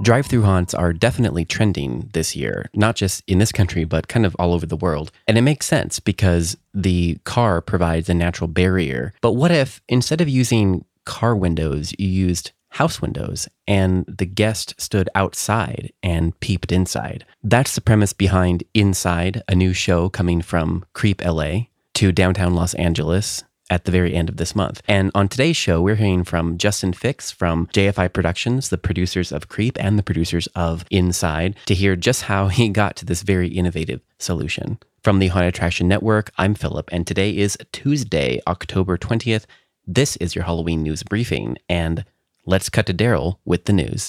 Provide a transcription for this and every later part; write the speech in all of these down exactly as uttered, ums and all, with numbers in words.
Drive-through haunts are definitely trending this year, not just in this country, but kind of all over the world. And it makes sense because the car provides a natural barrier. But what if instead of using car windows, you used house windows and the guest stood outside and peeped inside? That's the premise behind Inside, a new show coming from Creep L A to downtown Los Angeles at the very end of this month. And on today's show, we're hearing from Justin Fix from J F I Productions, the producers of Creep and the producers of Inside, to hear just how he got to this very innovative solution. From the Haunted Attraction Network, I'm Philip, and today is Tuesday, October twentieth. This is your Halloween news briefing, and let's cut to Daryl with the news.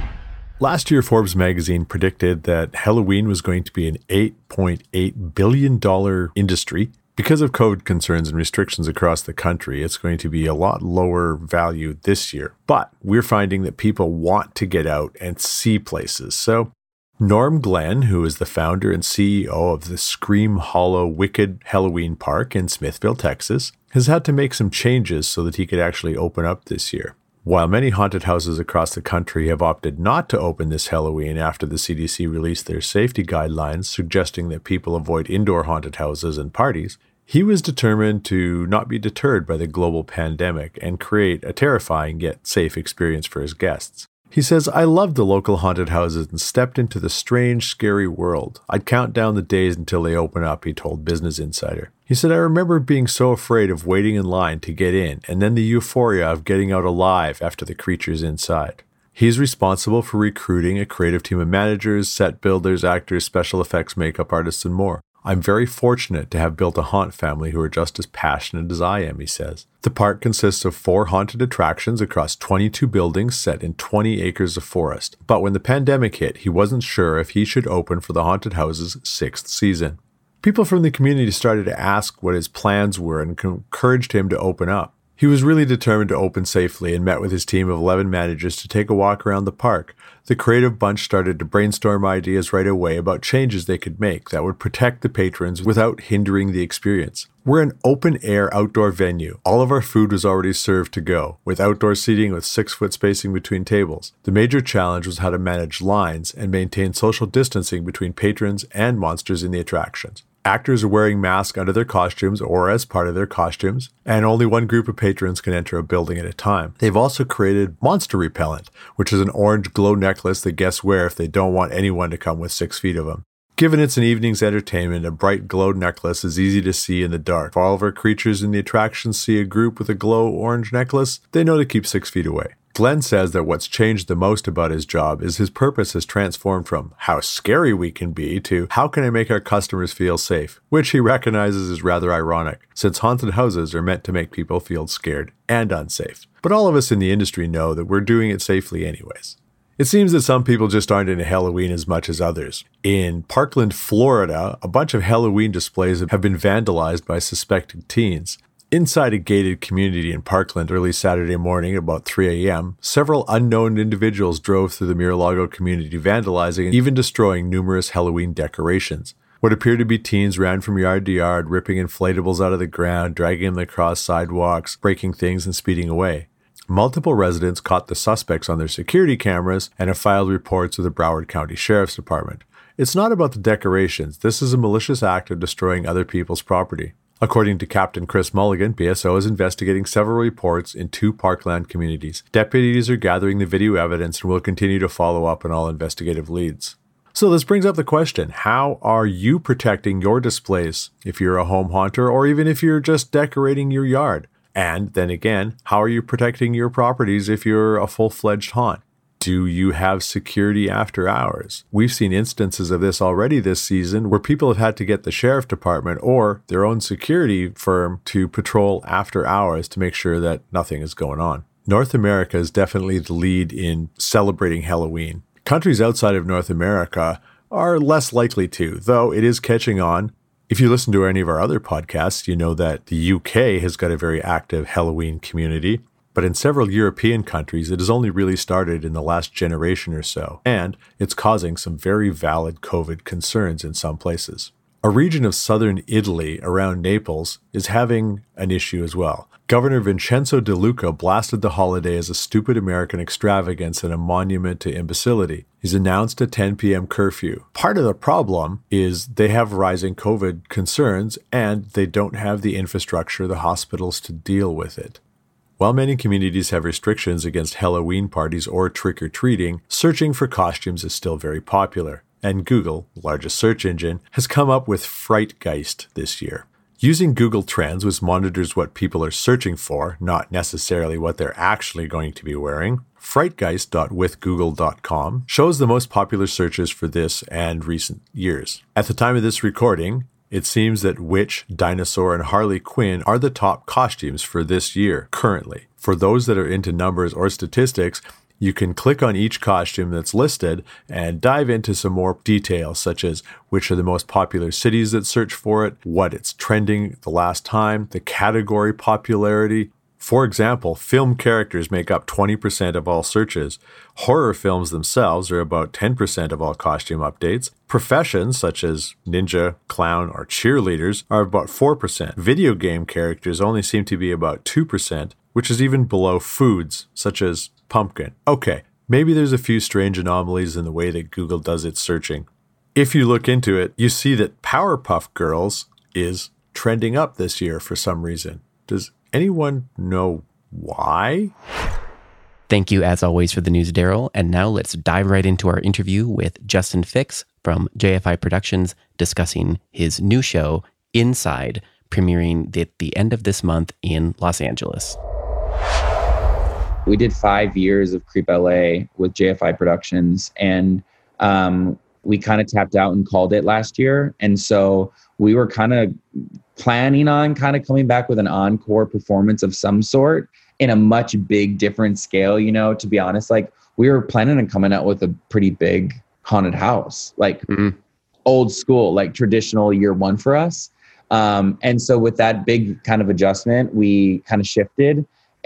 Last year, Forbes magazine predicted that Halloween was going to be an eight point eight billion dollars industry. Because of COVID concerns and restrictions across the country, it's going to be a lot lower value this year. But we're finding that people want to get out and see places. So Norm Glenn, who is the founder and C E O of the Scream Hollow Wicked Halloween Park in Smithville, Texas, has had to make some changes so that he could actually open up this year. While many haunted houses across the country have opted not to open this Halloween after the C D C released their safety guidelines suggesting that people avoid indoor haunted houses and parties, he was determined to not be deterred by the global pandemic and create a terrifying yet safe experience for his guests. He says, "I loved the local haunted houses and stepped into the strange, scary world. I'd count down the days until they open up," he told Business Insider. He said, "I remember being so afraid of waiting in line to get in, and then the euphoria of getting out alive after the creatures inside." He's responsible for recruiting a creative team of managers, set builders, actors, special effects, makeup artists, and more. "I'm very fortunate to have built a haunt family who are just as passionate as I am," he says. The park consists of four haunted attractions across twenty-two buildings set in twenty acres of forest. But when the pandemic hit, he wasn't sure if he should open for the haunted house's sixth season. People from the community started to ask what his plans were and encouraged him to open up. He was really determined to open safely and met with his team of eleven managers to take a walk around the park. The creative bunch started to brainstorm ideas right away about changes they could make that would protect the patrons without hindering the experience. We're an open-air outdoor venue. All of our food was already served to go, with outdoor seating with six-foot spacing between tables. The major challenge was how to manage lines and maintain social distancing between patrons and monsters in the attractions. Actors are wearing masks under their costumes or as part of their costumes, and only one group of patrons can enter a building at a time. They've also created Monster Repellent, which is an orange glow necklace that guests wear if they don't want anyone to come with six feet of them. Given it's an evening's entertainment, a bright glow necklace is easy to see in the dark. If all of our creatures in the attraction see a group with a glow orange necklace, they know to keep six feet away. Glenn says that what's changed the most about his job is his purpose has transformed from how scary we can be to how can I make our customers feel safe, which he recognizes is rather ironic, since haunted houses are meant to make people feel scared and unsafe. But all of us in the industry know that we're doing it safely anyways. It seems that some people just aren't into Halloween as much as others. In Parkland, Florida, a bunch of Halloween displays have been vandalized by suspected teens. Inside a gated community in Parkland early Saturday morning at about three a.m., several unknown individuals drove through the Mar-a-Lago community vandalizing and even destroying numerous Halloween decorations. What appeared to be teens ran from yard to yard, ripping inflatables out of the ground, dragging them across sidewalks, breaking things and speeding away. Multiple residents caught the suspects on their security cameras and have filed reports with the Broward County Sheriff's Department. It's not about the decorations. This is a malicious act of destroying other people's property. According to Captain Chris Mulligan, B S O is investigating several reports in two Parkland communities. Deputies are gathering the video evidence and will continue to follow up on all investigative leads. So this brings up the question, how are you protecting your displays if you're a home haunter or even if you're just decorating your yard? And then again, how are you protecting your properties if you're a full-fledged haunt? Do you have security after hours? We've seen instances of this already this season where people have had to get the sheriff department or their own security firm to patrol after hours to make sure that nothing is going on. North America is definitely the lead in celebrating Halloween. Countries outside of North America are less likely to, though it is catching on. If you listen to any of our other podcasts, you know that the U K has got a very active Halloween community. But in several European countries, it has only really started in the last generation or so, and it's causing some very valid COVID concerns in some places. A region of southern Italy around Naples is having an issue as well. Governor Vincenzo De Luca blasted the holiday as a stupid American extravagance and a monument to imbecility. He's announced a ten p.m. curfew. Part of the problem is they have rising COVID concerns and they don't have the infrastructure, the hospitals to deal with it. While many communities have restrictions against Halloween parties or trick-or-treating, searching for costumes is still very popular. And Google, the largest search engine, has come up with Frightgeist this year. Using Google Trends, which monitors what people are searching for, not necessarily what they're actually going to be wearing, frightgeist dot with google dot com shows the most popular searches for this and recent years. At the time of this recording, it seems that Witch, Dinosaur, and Harley Quinn are the top costumes for this year, currently. For those that are into numbers or statistics, you can click on each costume that's listed and dive into some more details, such as which are the most popular cities that search for it, what it's trending the last time, the category popularity. For example, film characters make up twenty percent of all searches. Horror films themselves are about ten percent of all costume updates. Professions such as ninja, clown, or cheerleaders are about four percent. Video game characters only seem to be about two percent, which is even below foods such as pumpkin. Okay, maybe there's a few strange anomalies in the way that Google does its searching. If you look into it, you see that Powerpuff Girls is trending up this year for some reason. Does anyone know why? Thank you, as always, for the news, Daryl. And now let's dive right into our interview with Justin Fix from J F I Productions, discussing his new show, Inside, premiering at the end of this month in Los Angeles. We did five years of Creep L A with J F I Productions, and um, we kind of tapped out and called it last year. And so we were kind of planning on kind of coming back with an encore performance of some sort in a much big different scale. You know, to be honest, like we were planning on coming out with a pretty big haunted house, like mm-hmm. old school, like traditional year one for us. Um, and so with that big kind of adjustment, we kind of shifted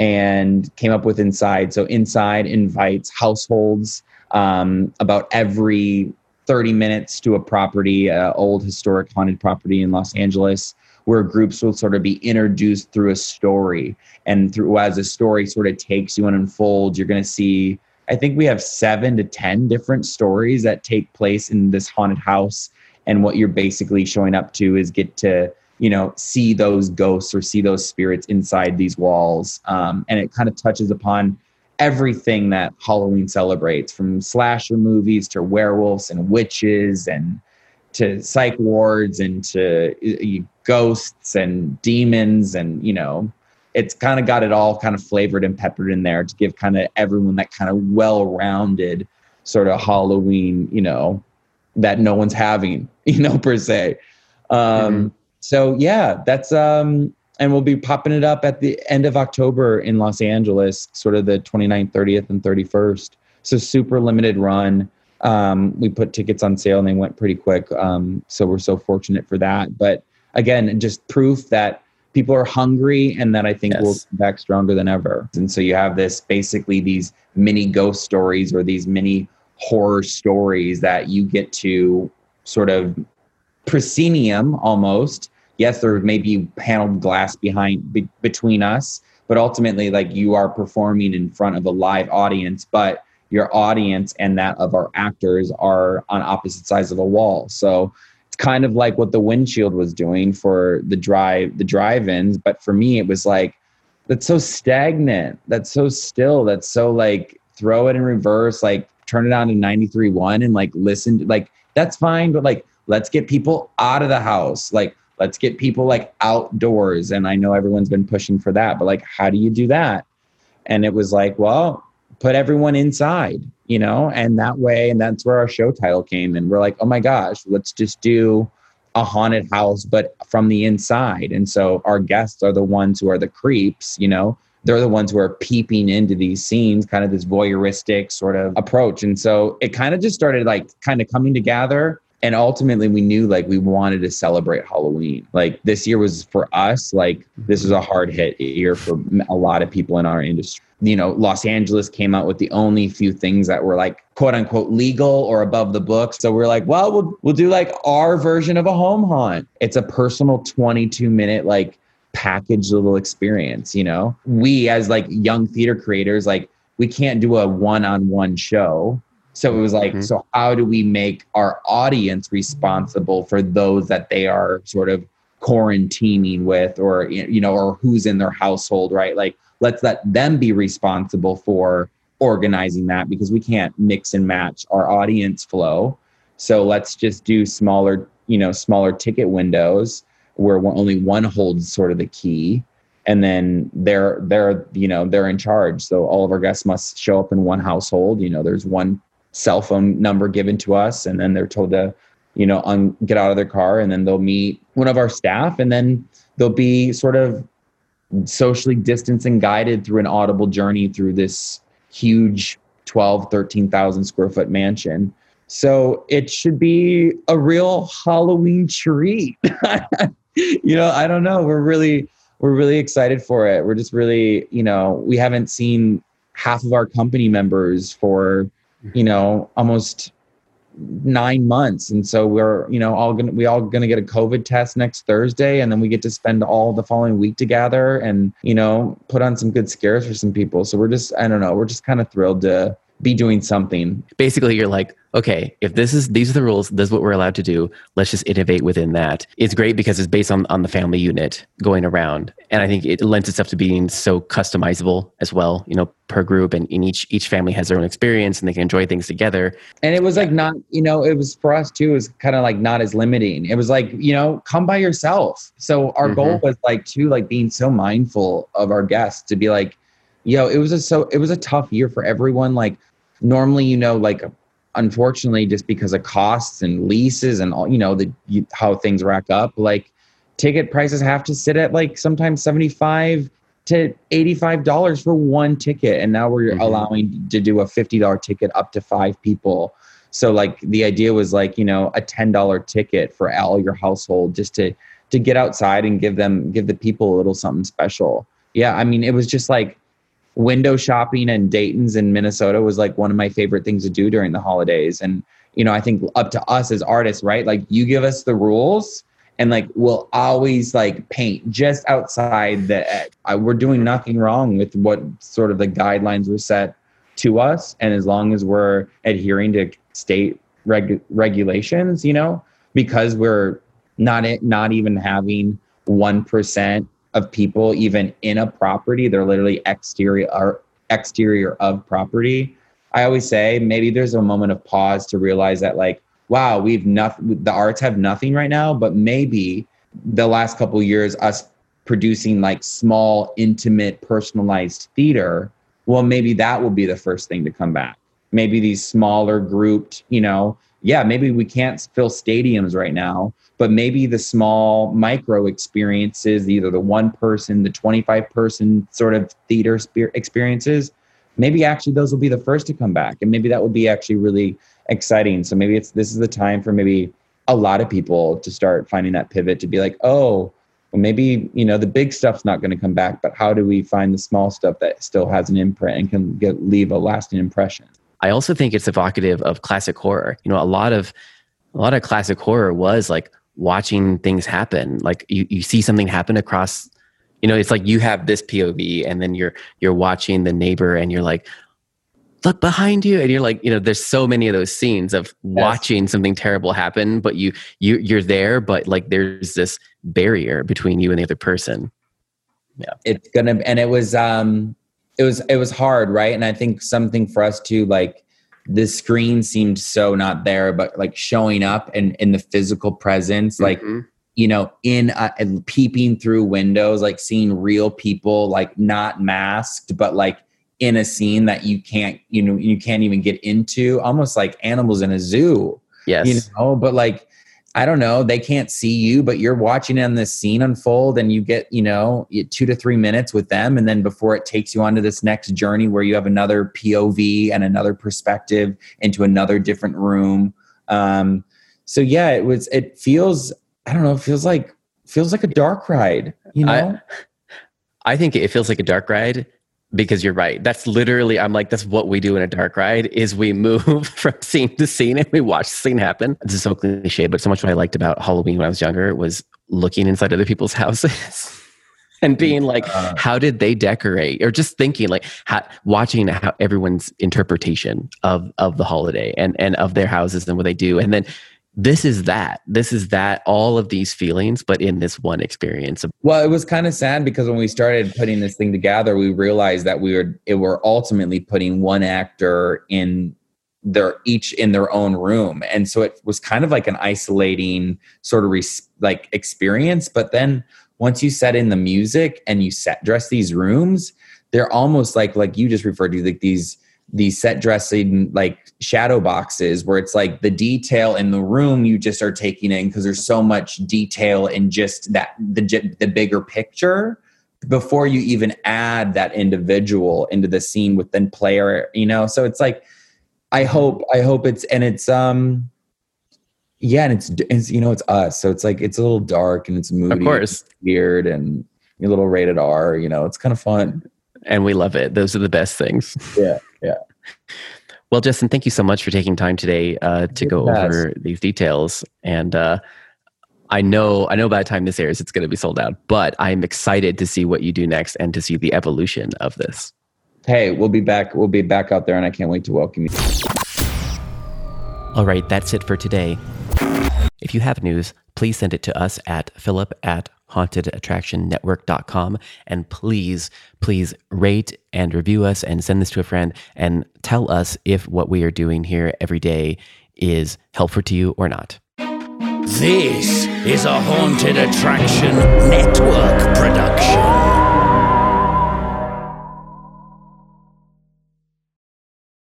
and came up with Inside. So Inside invites households um, about every thirty minutes to a property, uh, old historic haunted property in Los Angeles, where groups will sort of be introduced through a story. And through as a story sort of takes you and unfolds, you're going to see, I think we have seven to ten different stories that take place in this haunted house. And what you're basically showing up to is get to, you know, see those ghosts or see those spirits inside these walls. Um, and it kind of touches upon everything that Halloween celebrates, from slasher movies to werewolves and witches and to psych wards and to uh, ghosts and demons. And, you know, it's kind of got it all kind of flavored and peppered in there to give kind of everyone that kind of well-rounded sort of Halloween, you know, that no one's having, you know, per se. Um, mm-hmm. So yeah, that's, um, and we'll be popping it up at the end of October in Los Angeles, sort of the twenty-ninth, thirtieth, and thirty-first. So super limited run. Um, we put tickets on sale and they went pretty quick. Um, so we're so fortunate for that. But again, just proof that people are hungry and that I think yes. we'll come back stronger than ever. And so you have this, basically these mini ghost stories or these mini horror stories that you get to sort of proscenium almost. Yes, there may be paneled glass behind be, between us, but ultimately, like, you are performing in front of a live audience, but your audience and that of our actors are on opposite sides of a wall. So it's kind of like what the Windshield was doing for the drive, the drive-ins. But for me, it was like, that's so stagnant. That's so still. That's so like, throw it in reverse, like turn it on to ninety-three point one and like listen to, like, that's fine. But like, let's get people out of the house. Like, let's get people like outdoors. And I know everyone's been pushing for that, but like, how do you do that? And it was like, well, put everyone inside, you know, and that way, and that's where our show title came. And we're like, oh my gosh, let's just do a haunted house, but from the inside. And so our guests are the ones who are the creeps, you know, they're the ones who are peeping into these scenes, kind of this voyeuristic sort of approach. And so it kind of just started like kind of coming together. and ultimately we knew like we wanted to celebrate Halloween. Like this year was for us, like this was a hard hit year for a lot of people in our industry. You know, Los Angeles came out with the only few things that were like quote unquote legal or above the books. So we're like, well, we'll we'll do like our version of a home haunt. It's a personal twenty-two minute like packaged little experience, you know? We as like young theater creators, like we can't do a one-on-one show. So it was like, mm-hmm. so how do we make our audience responsible for those that they are sort of quarantining with, or, you know, or who's in their household, right? Like, let's let them be responsible for organizing that, because we can't mix and match our audience flow. So let's just do smaller, you know, smaller ticket windows where only one holds sort of the key. And then they're, they're, you know, they're in charge. So all of our guests must show up in one household. You know, there's one cell phone number given to us, and then they're told to, you know, un- get out of their car, and then they'll meet one of our staff, and then they'll be sort of socially distanced and guided through an audible journey through this huge twelve, thirteen thousand square foot mansion. So it should be a real Halloween treat. You know, I don't know. We're really, we're really excited for it. We're just really, you know, we haven't seen half of our company members for, you know, almost nine months. And so we're, you know, all gonna, we all gonna get a COVID test next Thursday. And then we get to spend all the following week together and, you know, put on some good scares for some people. So we're just, I don't know, we're just kind of thrilled to be doing something. Basically, you're like, okay, if this is, these are the rules, this is what we're allowed to do, let's just innovate within that. It's great because it's based on, on the family unit going around. And I think it lends itself to being so customizable as well, you know, per group, and in each, each family has their own experience and they can enjoy things together. And it was like not, you know, it was for us too, it was kind of like not as limiting. It was like, you know, come by yourself. So our mm-hmm. goal was like to like being so mindful of our guests to be like, yo, it was a, so it was a tough year for everyone. Like normally, you know, like, unfortunately, just because of costs and leases and all, you know, the you, how things rack up, like ticket prices have to sit at like sometimes seventy-five to eighty-five dollars for one ticket. And now we're mm-hmm. allowing to do a fifty dollars ticket up to five people. So like the idea was like, you know, a ten dollars ticket for all your household, just to, to get outside and give them, give the people a little something special. Yeah. I mean, it was just like, window shopping and Dayton's in Minnesota was like one of my favorite things to do during the holidays. And, you know, I think up to us as artists, right? Like you give us the rules and like, we'll always like paint just outside the edge. I, we're doing nothing wrong with what sort of the guidelines were set to us. And as long as we're adhering to state reg- regulations, you know, because we're not, not even having one percent of people even in a property, they're literally exterior or exterior of property. I always say maybe there's a moment of pause to realize that like, wow, we've nothing, the arts have nothing right now, but maybe the last couple of years, us producing like small, intimate, personalized theater, well, maybe that will be the first thing to come back. Maybe these smaller grouped, you know, yeah, maybe we can't fill stadiums right now, but maybe the small micro experiences, either the one person, the twenty-five person sort of theater experiences, maybe actually those will be the first to come back. And maybe that would be actually really exciting. So maybe it's, this is the time for maybe a lot of people to start finding that pivot to be like, oh, well, maybe, you know, the big stuff's not going to come back, but how do we find the small stuff that still has an imprint and can get, leave a lasting impression? I also think it's evocative of classic horror. You know, a lot of, a lot of classic horror was like watching things happen. Like you, you see something happen across, you know, it's like you have this P O V and then you're, you're watching the neighbor and you're like, look behind you. And you're like, you know, there's so many of those scenes of yes. watching something terrible happen, but you, you, you're there, but like there's this barrier between you and the other person. Yeah. It's gonna, and it was, um, it was, it was hard. Right. And I think something for us too, like the screen seemed so not there, but like showing up and in the physical presence, like, mm-hmm. you know, in uh, and peeping through windows, like seeing real people, like not masked, but like in a scene that you can't, you know, you can't even get into, almost like animals in a zoo. Yes. You know, but like, I don't know, they can't see you, but you're watching on this scene unfold and you get, you know, two to three minutes with them. And then before it takes you onto this next journey where you have another P O V and another perspective into another different room. Um, so yeah, it was, it feels, I don't know, it feels like, feels like a dark ride, you know? I, I think it feels like a dark ride because you're right. That's literally, I'm like, that's what we do in a dark ride is we move from scene to scene and we watch the scene happen. This is so cliche, but so much what I liked about Halloween when I was younger was looking inside other people's houses. And being like, uh, how did they decorate? Or just thinking like, how, watching how everyone's interpretation of, of the holiday and, and of their houses and what they do. And then this is that, this is that, all of these feelings, but in this one experience. Well, it was kind of sad because when we started putting this thing together, we realized that we were, it were ultimately putting one actor in their, each in their own room. And so it was kind of like an isolating sort of res, like experience. But then once you set in the music and you set dress these rooms, they're almost like, like you just referred to, like these, these set dressing, like shadow boxes where it's like the detail in the room you just are taking in because there's so much detail in just that, the, the bigger picture before you even add that individual into the scene with the player, you know? So it's like, I hope, I hope it's, and it's, um, yeah, and it's, it's, you know, it's us. So it's like, it's a little dark and it's moody, of course, weird and a little rated R, you know, it's kind of fun. And we love it. Those are the best things. Yeah. Yeah. Well, Justin, thank you so much for taking time today uh, to go yes. over these details. And uh, I know, I know by the time this airs, it's going to be sold out, but I'm excited to see what you do next and to see the evolution of this. Hey, we'll be back. We'll be back out there and I can't wait to welcome you. All right. That's it for today. If you have news, please send it to us at philip at haunted attraction network dot com. And please, please rate and review us and send this to a friend and tell us if what we are doing here every day is helpful to you or not. This is a Haunted Attraction Network production.